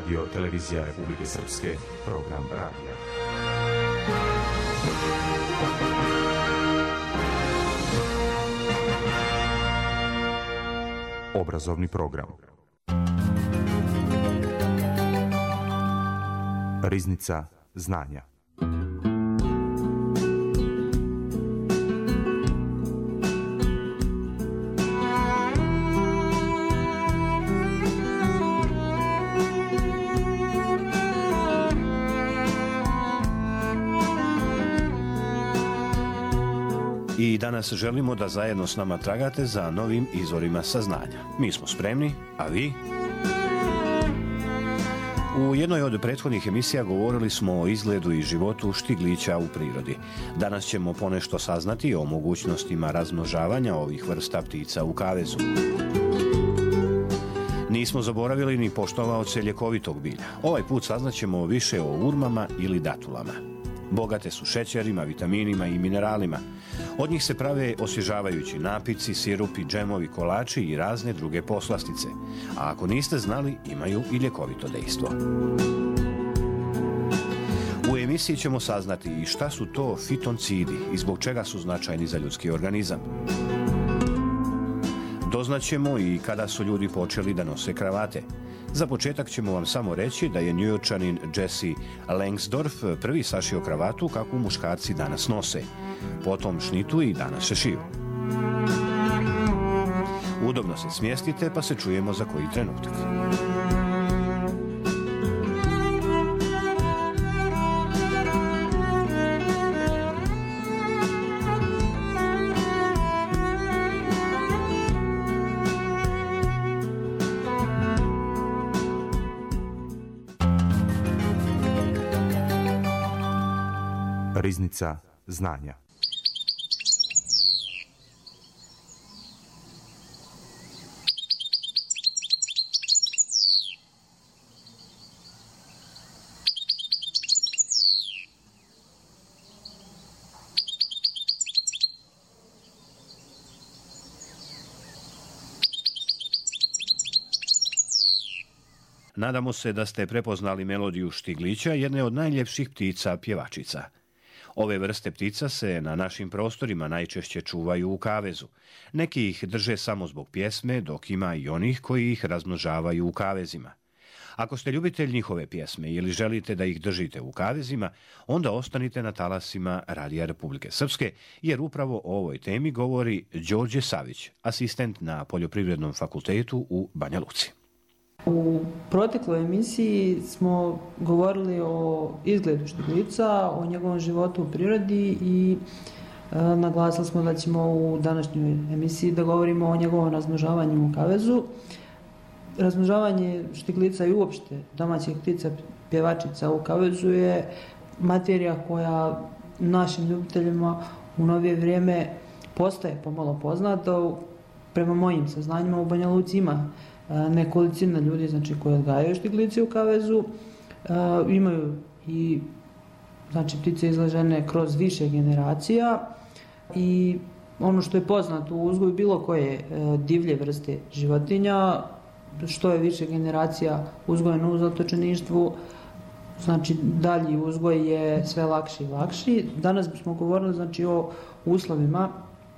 Radio Televizija Republike Srpske, program radija. Obrazovni program. Riznica znanja. I danas želimo da zajedno s nama tragate za novim izvorima saznanja. Mi smo spremni, a vi? U jednoj od prethodnih emisija govorili smo o izgledu i životu štiglića u prirodi. Danas ćemo ponešto saznati o mogućnostima razmnožavanja ovih vrsta ptica u kavezu. Nismo zaboravili ni poštovaoce ljekovitog bilja. Ovaj put saznaćemo više o urmama ili datulama. Bogate su šećerima, vitaminima i mineralima. Od njih se prave osvježavajući napici, sirupi, džemovi, kolači i razne druge poslastice. A ako niste znali, imaju i ljekovito dejstvo. U emisiji ćemo saznati i šta su to fitoncidi i zbog čega su značajni za ljudski organizam. Doznaćemo i kada su ljudi počeli da nose kravate. Za početak ćemo vam samo reći da je Njujorčanin Jesse Langsdorff prvi sašio kravatu kakvu muškarci danas nose. Potom šnitu i danas se šiju. Udobno se smjestite pa se čujemo za koji trenutak. Riznica znanja. Nadamo se da ste prepoznali melodiju štiglića, jedne od najljepših ptica pjevačica. Ove vrste ptica se na našim prostorima najčešće čuvaju u kavezu. Neki ih drže samo zbog pjesme, dok ima i onih koji ih razmnožavaju u kavezima. Ako ste ljubitelj njihove pjesme ili želite da ih držite u kavezima, onda ostanite na talasima Radija Republike Srpske, jer upravo o ovoj temi govori Đorđe Savić, asistent na Poljoprivrednom fakultetu u Banja Luci. U protekloj emisiji smo govorili o izgledu štiglica, o njegovom životu u prirodi i naglasili smo da ćemo u današnjoj emisiji da govorimo o njegovom razmnožavanju u kavezu. Razmnožavanje štiglica i uopšte domaćih ptica pjevačica u kavezu je materija koja našim ljubiteljima u novije vrijeme postaje pomalo poznata. Prema mojim saznanjima u Banja Luci ima nekolicina ljudi koji odgajaju štiglice u kavezu. Imaju i ptice izložene kroz više generacija i ono što je poznato u uzgoju bilo koje divlje vrste životinja, što je više generacija uzgojeno u zatočeništvu, dalji uzgoj je sve lakši i lakši. Danas bismo govorili o uslovima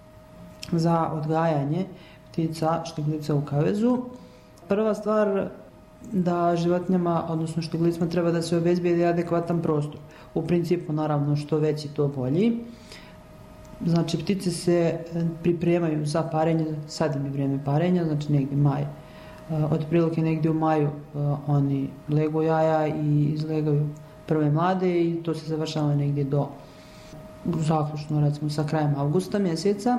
za odgajanje ptica štiglica u kavezu. Prva stvar da životinjama, odnosno štiglicima, treba da se obezbijedi adekvatan prostor. U principu, naravno, što veći to bolji. Ptice se pripremaju za parenje, sad im je vrijeme parenja, negdje maj. Otprilike negdje u maju oni legu jaja i izlegaju prve mlade i to se završava negdje do zaključno, recimo, sa krajem avgusta mjeseca.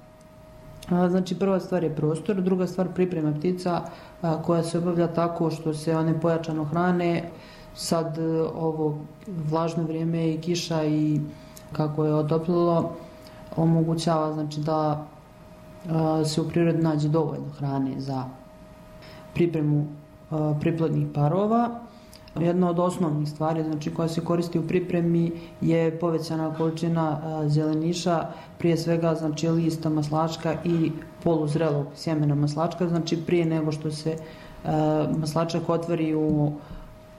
Prva stvar je prostor, druga stvar priprema ptica koja se obavlja tako što se one pojačano hrane. Sad ovo vlažno vrijeme i kiša i kako je otoplilo omogućava da se u prirodi nađe dovoljno hrane za pripremu priplodnih parova. Jedna od osnovnih stvari koja se koristi u pripremi je povećana količina zeleniša, prije svega lista maslačka i poluzrelog sjemena maslačka, prije nego što se maslačak otvori u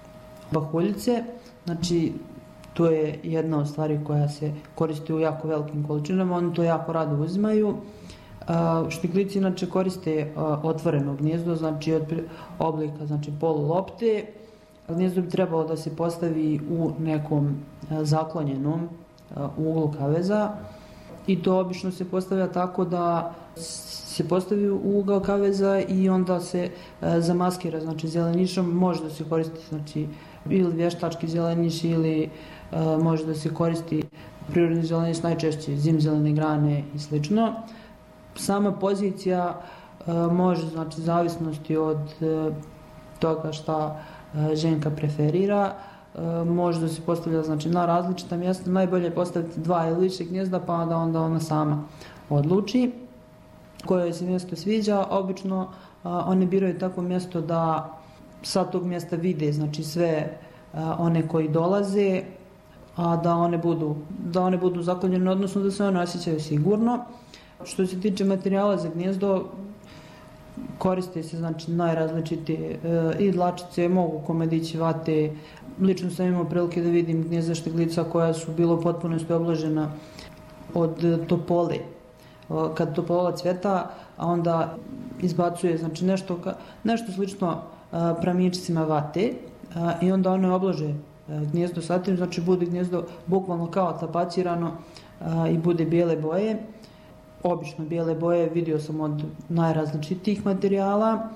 pahuljice. Znači, to je jedna od stvari koja se koristi u jako velikim količinama, oni to jako rado uzimaju. Štiglici inače koriste otvoreno gnijezdo, znači od oblika, znači polulopte. Gnijezdo bi trebalo da se postavi u nekom zaklonjenom uglu kaveza i to obično se postavlja tako da se postavi u ugao kaveza i onda se zamaskira, znači zelenišom. Može da se koristi znači ili vještački zeleniš ili može da se koristi prirodni zeleniš, najčešće zimzelene grane i slično. Sama pozicija može, znači, zavisnosti od toga šta ženka preferira, može da se postavlja, znači, na različita mjesta. Najbolje je postaviti 2 ili više gnijezda, pa onda ona sama odluči koje se mjesto sviđa. Obično one biraju takvo mjesto da sa tog mjesta vide, znači, sve one koji dolaze, a da one budu zaklonjene, odnosno da se one osjećaju sigurno. Što se tiče materijala za gnijezdo, koriste se, znači, najrazličitije i dlačice, mogu komadići, vate. Lično sam imao prilike da vidim gnijezda štiglica koja su bilo potpunosti obložena od topole. Kad topola cveta, a onda izbacuje, znači, nešto slično pramičcima vate i onda one oblože gnijezdo sa tim, znači bude gnijezdo bukvalno kao tapacirano i bude bijele boje. Obično bijele boje vidio sam od najrazličitijih materijala.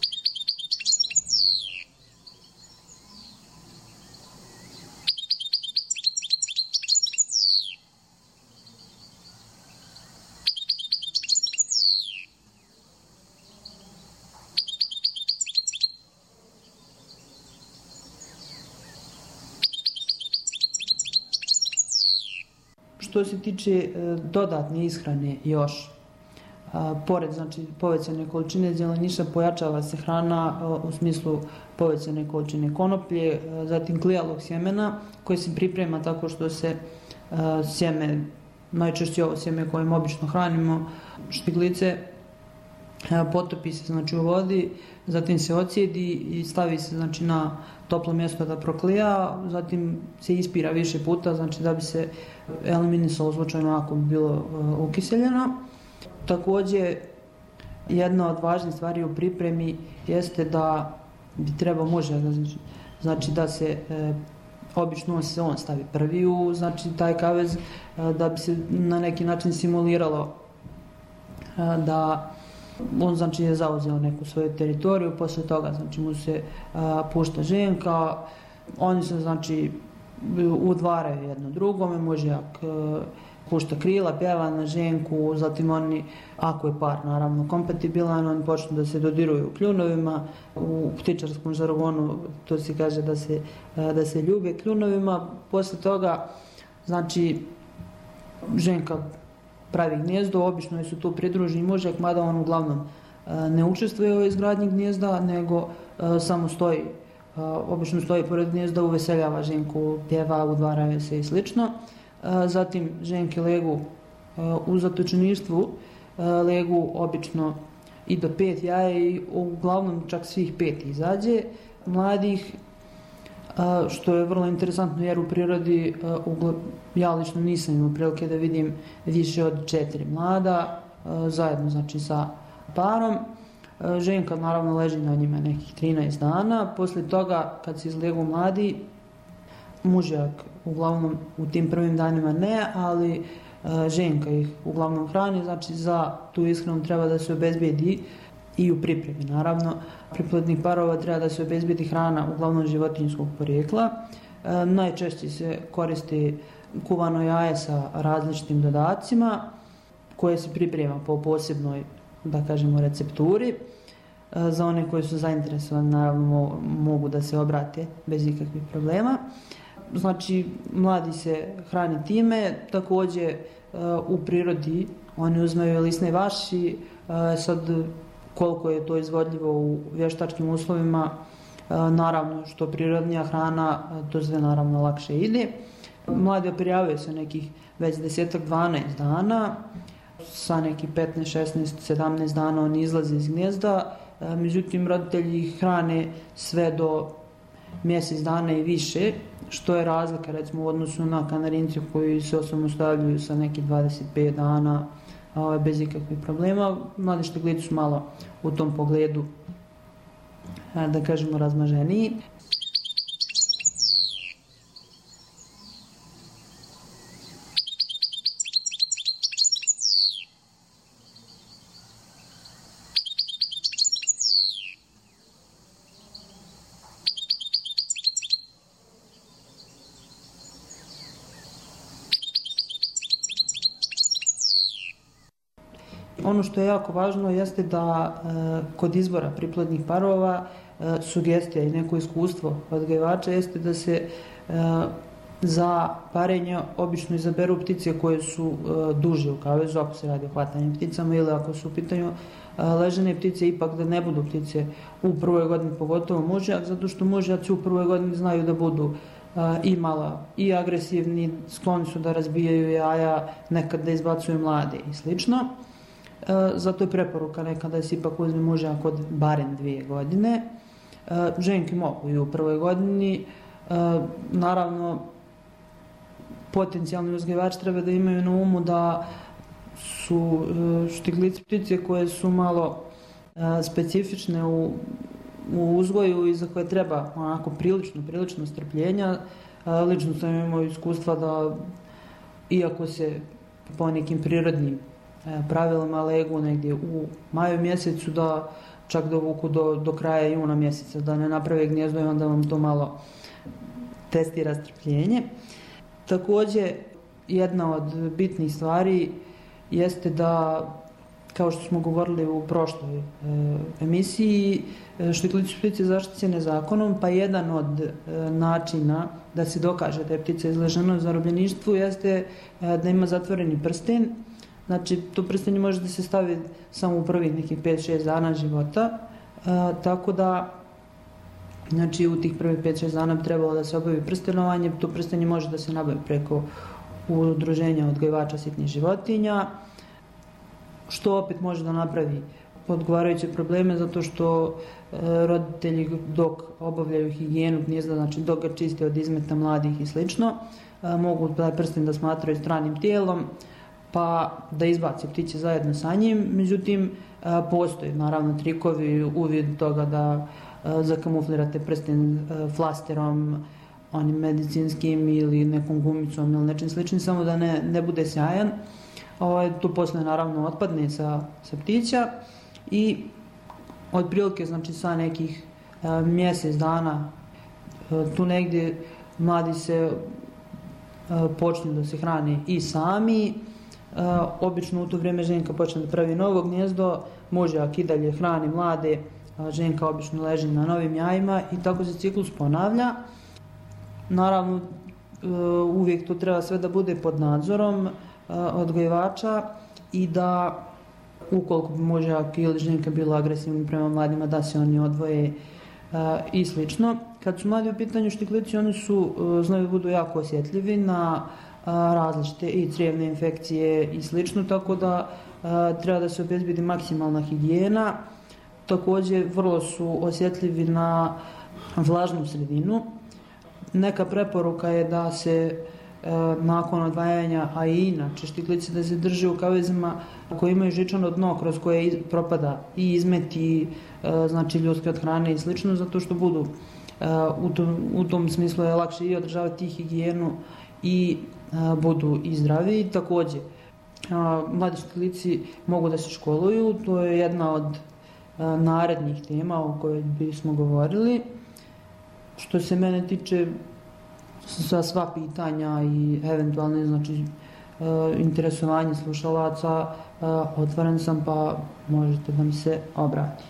Što se tiče dodatne ishrane još, pored, znači, povećane količine zeleniša pojačava se hrana u smislu povećane količine konoplje, zatim klijalog sjemena koje se priprema tako što se sjeme, najčešće ovo sjeme kojim obično hranimo štiglice, potopi se, znači, u vodi, zatim se ocijedi i stavi se, znači, na toplo mjesto da proklija, zatim se ispira više puta, znači da bi se eliminisalo slučajno ako bi bilo ukiseljeno. Također, jedna od važnih stvari u pripremi jeste da bi trebao možda, znači da se obično se on stavi prvi u, znači, taj kavez, da bi se na neki način simuliralo da on, znači, je zauzeo neku svoju teritoriju, poslije toga, znači, mu se pušta ženka, oni se, znači, udvaraju jedno drugome, mužjak pušta krila, pjeva na ženku, zatim oni, ako je par naravno kompatibilan, oni počnu da se dodiruju kljunovima, u ptičarskom žargonu to se kaže da se ljube kljunovima, poslije toga, znači, ženka pravi gnijezdo, obično su tu pridruženi mužjak, mada on uglavnom ne učestvuje u izgradnji gnijezda, nego samo stoji, obično stoji pored gnijezda, uveseljava ženku, pjeva, udvaraju se i slično. Zatim ženke legu u zatočeništvu, legu obično i do 5 jaja i uglavnom čak svih 5 izađe mladih, što je vrlo interesantno jer u prirodi ja lično nisam imao prilike da vidim više od 4 mlada zajedno, znači, sa parom. Ženka naravno leži na njima nekih 13 dana. Poslije toga kad se izlegu mladi, mužjak uglavnom u tim prvim danima ne, ali ženka ih uglavnom hrani, znači za tu ishranu treba da se obezbedi i u pripremi. Naravno, priplodnih parova treba da se obezbedi hrana uglavnom životinjskog porijekla. Najčešće se koristi kuvano jaje sa različitim dodacima koje se priprema po posebnoj, da kažemo, recepturi. Za one koji su zainteresovani, naravno, mogu da se obrate bez ikakvih problema. Znači, mladi se hrani time, također u prirodi oni uzmaju lisne vaši, sad koliko je to izvodljivo u vještačkim uslovima, naravno što prirodnija hrana, to sve naravno lakše ide. Mladi oprijavaju se nekih već 10-12 dana, sa nekih 15, 16, 17 dana oni izlaze iz gnijezda, međutim roditelji ih hrane sve do mjesec dana i više, što je razlika recimo u odnosu na Kanarince koji se osamostaljuju sa nekih 25 dana bez ikakvih problema. Mladi štiglici su malo u tom pogledu, da kažemo, razmaženiji. Ono što je jako važno jeste da kod izbora priplodnih parova sugestija i neko iskustvo odgajivača jeste da se za parenje obično izaberu ptice koje su duže u kavezu, ako se radi o hvatanjem pticama, ili ako su u pitanju ležane ptice, ipak da ne budu ptice u prvoj godini, pogotovo mužjak, zato što mužjaci u prvoj godini znaju da budu i mala i agresivni, skloni su da razbijaju jaja, nekad da izbacuju mlade i slično. Zato je preporuka nekada da se ipak uzme mužjak od barem 2 godine. Ženke mogu i u prvoj godini. Naravno, potencijalni uzgajivači treba da imaju na umu da su štiglice ptice koje su malo specifične u uzgoju i za koje treba onako prilično strpljenja. Lično sam imao iskustva da, iako se po nekim prirodnim pravilima legu negdje u maju mjesecu, da čak dovuku do kraja juna mjeseca, da ne naprave gnjezdo i onda vam to malo testira strpljenje. Također, jedna od bitnih stvari jeste da, kao što smo govorili u prošloj emisiji, štiglice su ptice zaštićene zakonom, pa jedan od načina da se dokaže da je ptica izložena zarobljeništvu jeste da ima zatvoreni prsten. Znači, to prstenje može da se stavi samo u prvih nekih 5-6 dana života, tako da, znači, u tih prvih 5-6 dana bi trebalo da se obavi prstenovanje. To prstenje može da se nabavi preko udruženja odgajivača sitnih životinja, što opet može da napravi odgovarajuće probleme, zato što roditelji dok obavljaju higijenu gnijezda, znači dok ga čiste od izmeta mladih i slično, mogu taj prsten da smatraju stranim tijelom, pa da izbaci ptiće zajedno sa njim. Međutim, postoji naravno trikovi u vidu toga da zakamuflirate prsten flasterom, onim medicinskim ili nekom gumicom ili nečim sličnim, samo da ne bude sjajan. Tu posle naravno otpadne sa ptića i otprilike, znači, sa nekih mjesec dana tu negdje mladi se počnu da se hrane i sami. Obično u to vrijeme ženka počne da pravi novo gnjezdo, mužjak i dalje hrani mlade, ženka obično leži na novim jajima i tako se ciklus ponavlja. Naravno, uvijek to treba sve da bude pod nadzorom odgajivača i da, ukoliko bi mužjak ili ženka bila agresivni prema mladima, da se oni odvoje i slično. Kad su mladi u pitanju štiglici, oni znaju da budu jako osjetljivi na različite i crijevne infekcije i slično, tako da treba da se obezbedi maksimalna higijena. Također, vrlo su osjetljivi na vlažnu sredinu. Neka preporuka je da se nakon odvajanja, a i inače štiglice da se drže u kavezima koji imaju žičano dno kroz koje propada i izmet i znači ljudske od hrane i slično, zato što budu u tom smislu je lakše i održavati higijenu i budu i zdraviji. Također, mladi štiglici mogu da se školuju, to je jedna od narednih tema o kojoj bismo govorili. Što se mene tiče, za sva pitanja i eventualne, znači, interesovanje slušalaca, otvoren sam, pa možete da mi se obratite.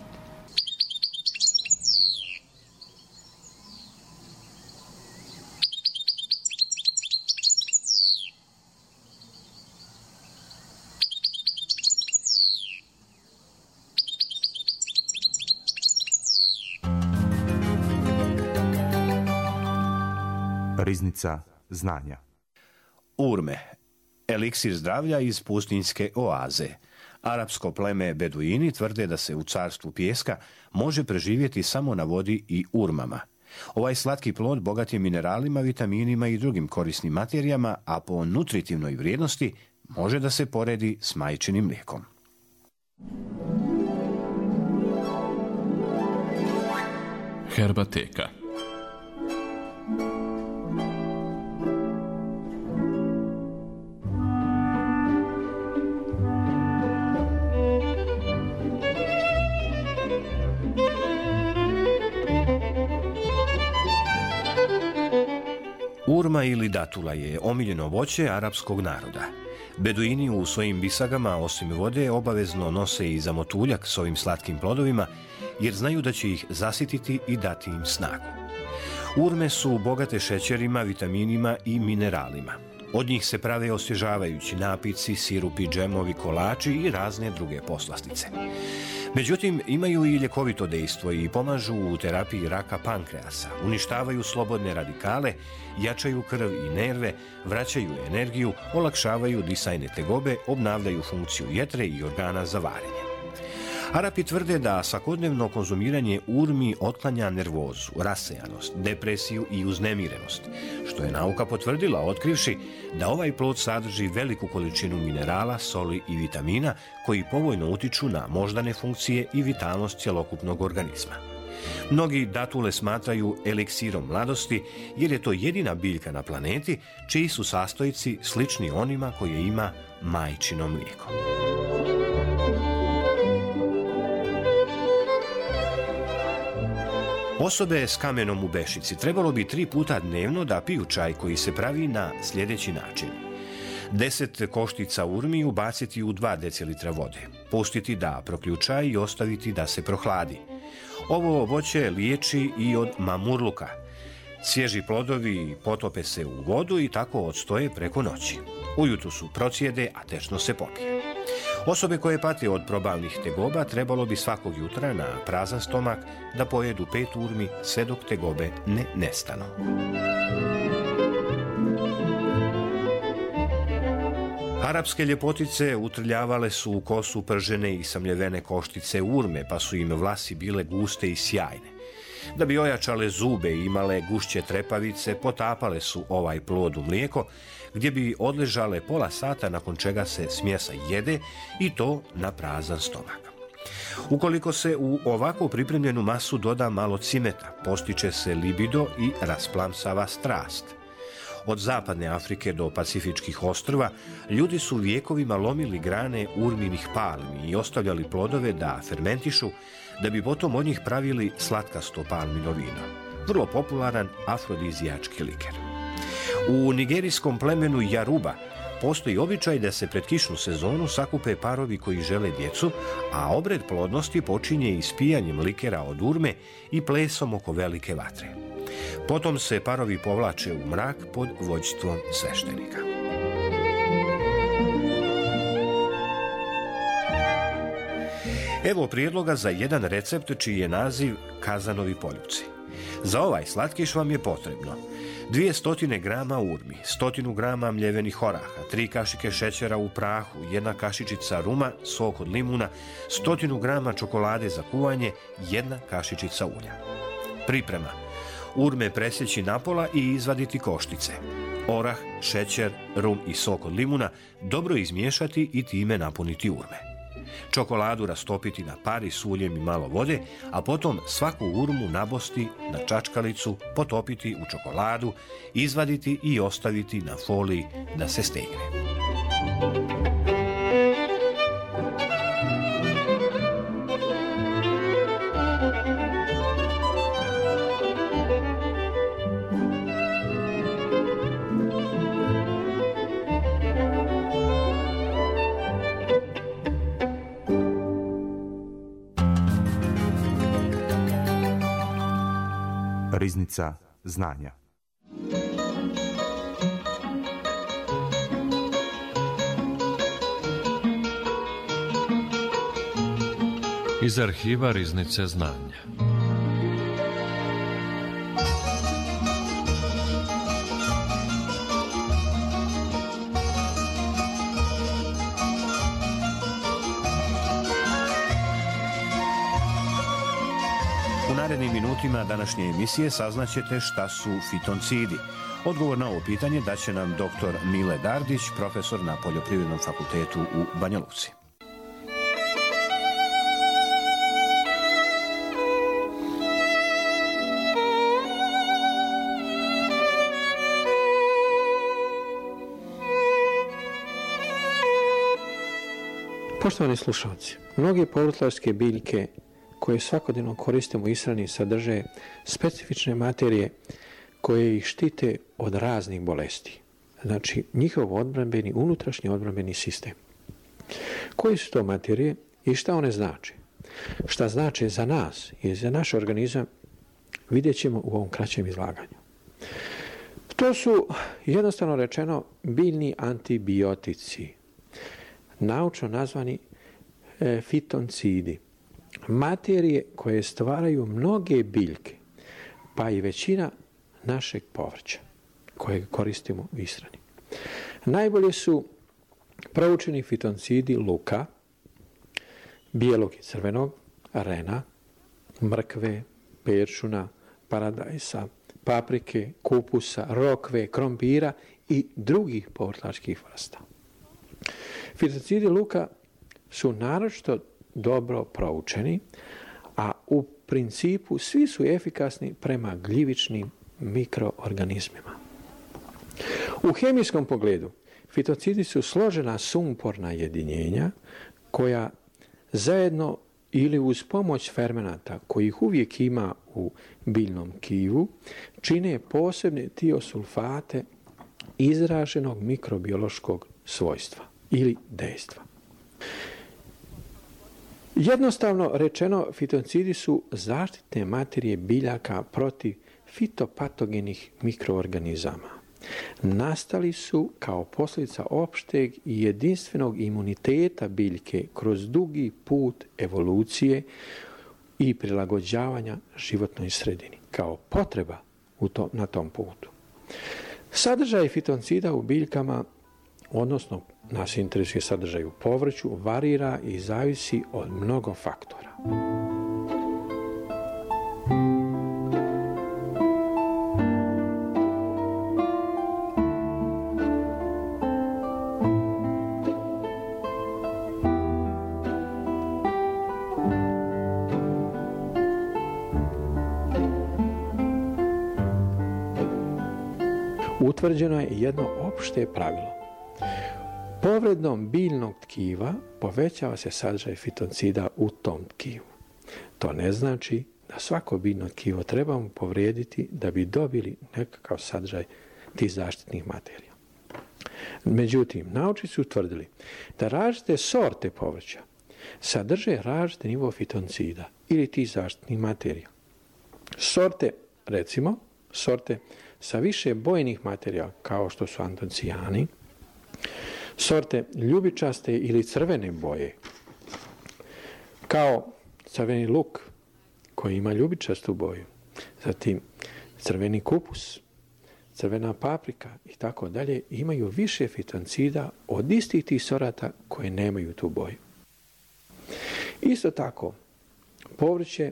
Riznica znanja. Urme, eliksir zdravlja iz pustinjske oaze. Arapsko pleme Beduini tvrde da se u carstvu pijeska može preživjeti samo na vodi i urmama. Ovaj slatki plod bogat je mineralima, vitaminima i drugim korisnim materijama, a po nutritivnoj vrijednosti može da se poredi s majčinim mlijekom. Herbateka. Urma ili datula je omiljeno voće arapskog naroda. Beduini u svojim bisagama, osim vode, obavezno nose i zamotuljak s ovim slatkim plodovima, jer znaju da će ih zasititi i dati im snagu. Urme su bogate šećerima, vitaminima i mineralima. Od njih se prave osvježavajući napici, sirupi, džemovi, kolači i razne druge poslastice. Međutim, imaju i ljekovito dejstvo i pomažu u terapiji raka pankreasa, uništavaju slobodne radikale, jačaju krv i nerve, vraćaju energiju, olakšavaju disajne tegobe, obnavljaju funkciju jetre i organa za varenje. Arapi tvrde da svakodnevno konzumiranje urmi otklanja nervozu, rasejanost, depresiju i uznemirenost, što je nauka potvrdila otkrivši da ovaj plod sadrži veliku količinu minerala, soli i vitamina koji povoljno utiču na moždane funkcije i vitalnost cjelokupnog organizma. Mnogi datule smatraju eliksirom mladosti jer je to jedina biljka na planeti čiji su sastojci slični onima koje ima majčino mlijeko. Osobe s kamenom u bešici trebalo bi 3 puta dnevno da piju čaj koji se pravi na sljedeći način. 10 koštica urmi ubaciti u 2 decilitra vode, pustiti da proključa i ostaviti da se prohladi. Ovo voće liječi i od mamurluka. Svježi plodovi potope se u vodu i tako odstoje preko noći. Ujutro su procijede, a tečno se popije. Osobe koje pate od probavnih tegoba trebalo bi svakog jutra na prazan stomak da pojedu 5 urmi sve dok tegobe ne nestanu. Arapske ljepotice utrljavale su u kosu pržene i samljevene koštice urme, pa su im vlasi bile guste i sjajne. Da bi ojačale zube i imale gušće trepavice, potapale su ovaj plod u mlijeko, gdje bi odležale pola sata, nakon čega se smjesa jede i to na prazan stomak. Ukoliko se u ovako pripremljenu masu doda malo cimeta, postiče se libido i rasplamsava strast. Od zapadne Afrike do Pacifičkih ostrva ljudi su vijekovima lomili grane urminih palmi i ostavljali plodove da fermentišu, da bi potom od njih pravili slatkasto palmino vino. Vrlo popularan afrodizijački liker. U nigerijskom plemenu Jaruba postoji običaj da se pred kišnu sezonu sakupe parovi koji žele djecu, a obred plodnosti počinje ispijanjem likera od urme i plesom oko velike vatre. Potom se parovi povlače u mrak pod vođstvom sveštenika. Evo prijedloga za jedan recept čiji je naziv kazanovi poljupci. Za ovaj slatkiš vam je potrebno 200 grama urmi, 100 grama mljevenih oraha, 3 kašike šećera u prahu, 1 kašičica ruma, sok od limuna, 100 grama čokolade za kuvanje, 1 kašičica ulja. Priprema: urme presjeći napola i izvaditi koštice. Orah, šećer, rum i sok od limuna dobro izmiješati i time napuniti urme. Čokoladu rastopiti na pari s uljem i malo vode, a potom svaku urmu nabosti na čačkalicu, potopiti u čokoladu, izvaditi i ostaviti na foliji da se stegne. Riznica znanja. Iz arhiva Riznice znanja. U narednim minutima današnje emisije saznaćete šta su fitoncidi. Odgovor na ovo pitanje daće nam dr. Mile Dardić, profesor na Poljoprivrednom fakultetu u Banja Luci. Poštovani slušalci, mnoge povrtlarske biljke koje svakodnevno koristimo u ishrani sadrže specifične materije koje ih štite od raznih bolesti. Znači, njihov odbrambeni, unutrašnji odbrambeni sistem. Koje su to materije i šta one znače? Šta znače za nas i za naš organizam vidjet ćemo u ovom kraćem izlaganju. To su, jednostavno rečeno, biljni antibiotici, naučno nazvani fitoncidi. Materije koje stvaraju mnoge biljke, pa i većina našeg povrća koje koristimo u ishrani. Najbolje su proučeni fitoncidi luka, bijelog i crvenog, rena, mrkve, peršuna, paradajsa, paprike, kupusa, rokve, krompira i drugih povrtlačkih vrsta. Fitoncidi luka su naročito dobro proučeni, a u principu svi su efikasni prema gljivičnim mikroorganizmima. U hemijskom pogledu fitoncidi su složena sumporna jedinjenja koja zajedno ili uz pomoć fermenata kojih uvijek ima u biljnom tkivu čine posebne tiosulfate izraženog mikrobiološkog svojstva ili dejstva. Jednostavno rečeno, fitoncidi su zaštitne materije biljaka protiv fitopatogenih mikroorganizama. Nastali su kao posljedica opšteg i jedinstvenog imuniteta biljke kroz dugi put evolucije i prilagođavanja životnoj sredini, kao potreba na tom putu. Sadržaj fitoncida u biljkama, odnosno nas interesuje sadržaj u povrću, varira i zavisi od mnogo faktora. Utvrđeno je jedno opšte pravilo. Povredom biljnog tkiva povećava se sadržaj fitoncida u tom tkivu. To ne znači da svako biljno tkivo trebamo povrijediti da bi dobili nekakav sadržaj tih zaštitnih materija. Međutim, naučnici su utvrdili da različite sorte povrća sadrže različite nivo fitoncida ili tih zaštitnih materija. Sorte sa više bojnih materija kao što su antoncijani, sorte ljubičaste ili crvene boje, kao crveni luk koji ima ljubičastu boju, zatim crveni kupus, crvena paprika i tako dalje, imaju više fitoncida od istih tih sorata koje nemaju tu boju. Isto tako, povrće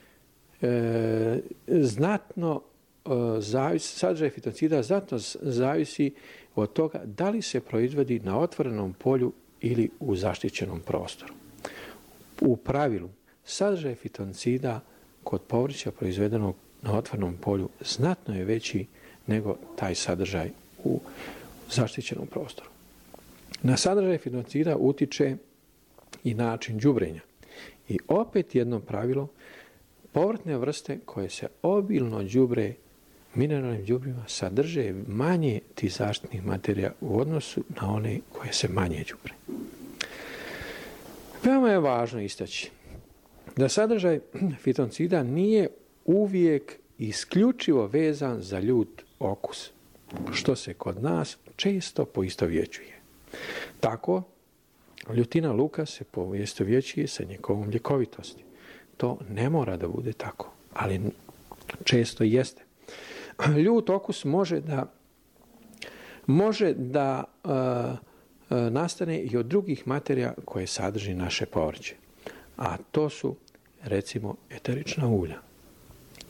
sadržaj fitoncida znatno zavisi od toga da li se proizvodi na otvorenom polju ili u zaštićenom prostoru. U pravilu, sadržaj fitoncida kod povrća proizvedenog na otvorenom polju znatno je veći nego taj sadržaj u zaštićenom prostoru. Na sadržaj fitoncida utiče i način đubrenja. I opet jedno pravilo, povrtne vrste koje se obilno đubre mineralnim đubrima sadrže manje tih zaštitnih materija u odnosu na one koje se manje đubre. Veoma je važno istaći da sadržaj fitoncida nije uvijek isključivo vezan za ljut okus, što se kod nas često poistovjećuje. Tako, ljutina luka se poistovjećuje sa njegovom ljekovitosti. To ne mora da bude tako, ali često jeste. Ljut okus može da nastane i od drugih materija koje sadrži naše povrće. A to su, recimo, eterična ulja,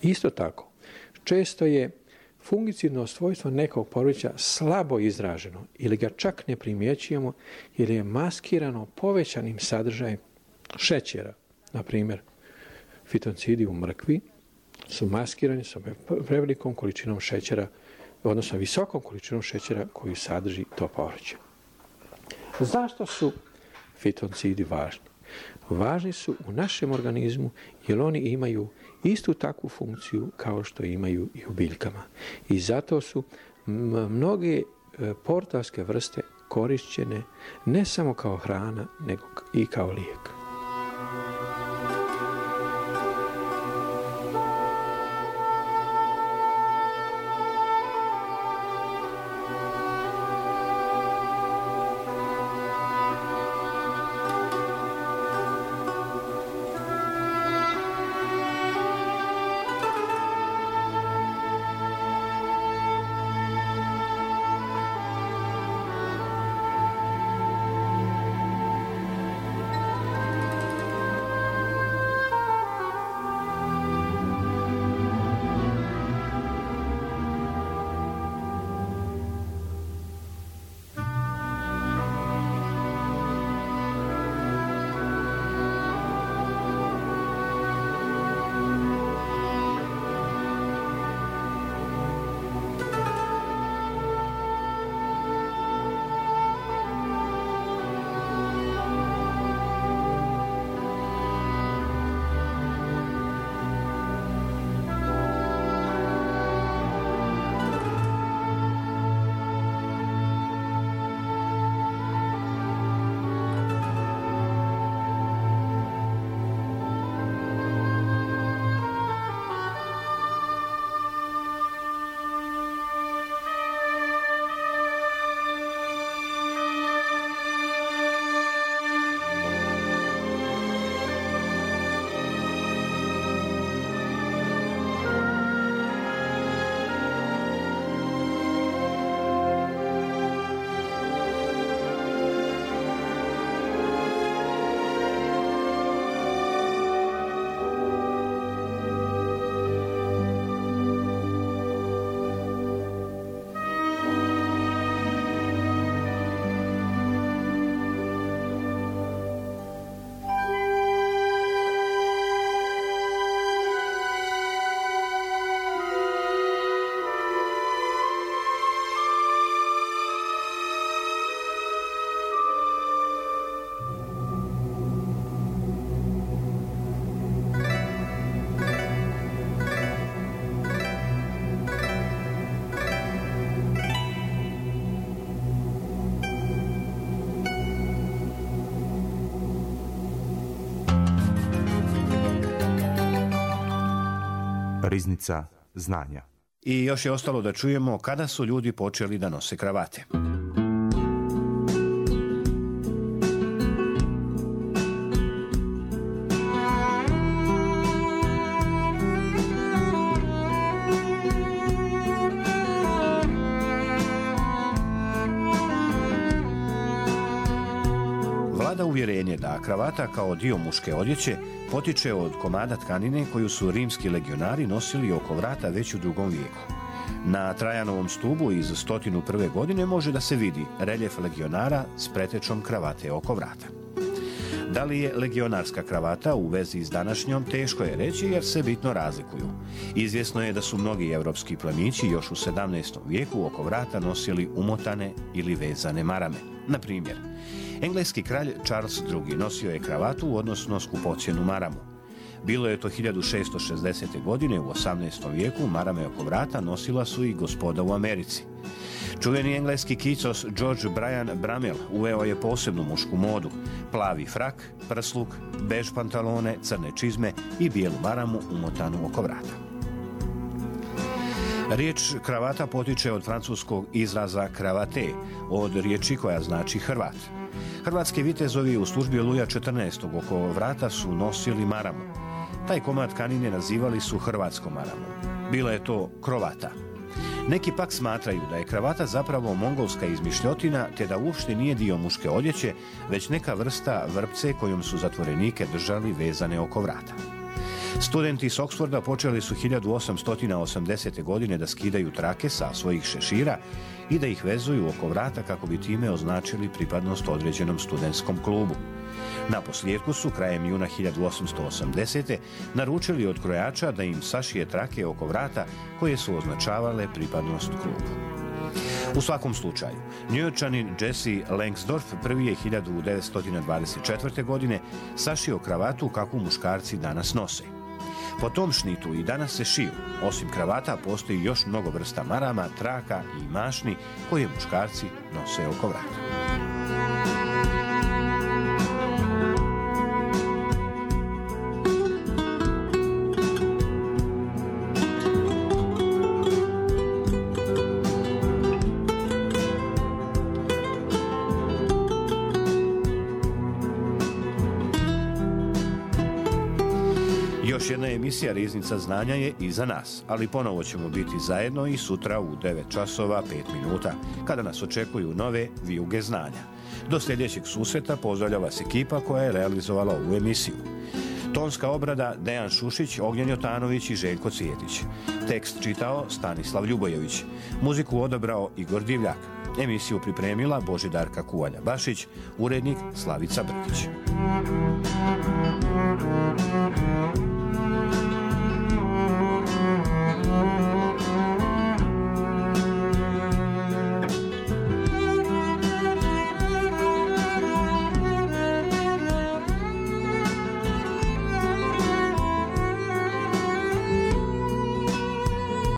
Isto tako, često je fungicidno svojstvo nekog područja slabo izraženo ili ga čak ne primjećujemo jer je maskirano povećanim sadržajem šećera. Na primjer, fitoncidi u mrkvi su maskirani sa prevelikom količinom šećera, odnosno visokom količinom šećera koju sadrži to povrće. Zašto su fitoncidi važni? Važni su u našem organizmu jer oni imaju istu takvu funkciju kao što imaju i u biljkama. I zato su mnoge povrtlarske vrste korišćene ne samo kao hrana, nego i kao lijek. Riznica znanja. I još je ostalo da čujemo kada su ljudi počeli da nose kravate. Vlada uvjerenje da kravata kao dio muške odjeće potiče od komada tkanine koju su rimski legionari nosili oko vrata već u 2. vijeku. Na Trajanovom stubu iz 101. godine može da se vidi reljef legionara s pretečom kravate oko vrata. Da li je legionarska kravata u vezi s današnjom, teško je reći jer se bitno razlikuju. Izvjesno je da su mnogi evropski plemići još u 17. vijeku oko vrata nosili umotane ili vezane marame. Na primjer, engleski kralj Charles II. Nosio je kravatu, odnosno skupocjenu maramu. Bilo je to 1660. godine u 18. vijeku, marame oko vrata nosila su i gospoda u Americi. Čuveni engleski kicos George Bryan Bramell uveo je posebnu mušku modu, plavi frak, prsluk, bež pantalone, crne čizme i bijelu maramu umotanu oko vrata. Riječ kravata potiče od francuskog izraza cravate, od riječi koja znači Hrvat. Hrvatski vitezovi u službi Luja XIV. Oko vrata su nosili maramu. Taj komad tkanine nazivali su hrvatskom maramom. Bila je to krovata. Neki pak smatraju da je kravata zapravo mongolska izmišljotina, te da uopšte nije dio muške odjeće, već neka vrsta vrpce kojom su zatvorenike držali vezane oko vrata. Studenti iz Oxforda počeli su 1880. godine da skidaju trake sa svojih šešira i da ih vezuju oko vrata kako bi time označili pripadnost određenom studentskom klubu. Na posljedku su krajem juna 1880. naručili od krojača da im sašije trake oko vrata koje su označavale pripadnost klubu. U svakom slučaju, Njujorčanin Jesse Langsdorff prvi je 1924. godine sašio kravatu kakvu muškarci danas nose. Po tom šnitu i danas se šiju. Osim kravata postoji još mnogo vrsta marama, traka i mašni koje muškarci nose oko vrata. Još jedna emisija Riznica znanja je iza nas, ali ponovo ćemo biti zajedno i sutra u 9 časova 5 minuta, kada nas očekuju nove vijuge znanja. Do sljedećeg susreta pozdravlja vas ekipa koja je realizovala ovu emisiju. Tonska obrada Dejan Šušić, Ognjen Jotanović i Željko Cvijetić. Tekst čitao Stanislav Ljubojević. Muziku odabrao Igor Divljak. Emisiju pripremila Božidarka Kuvalja Bašić, urednik Slavica Brkić.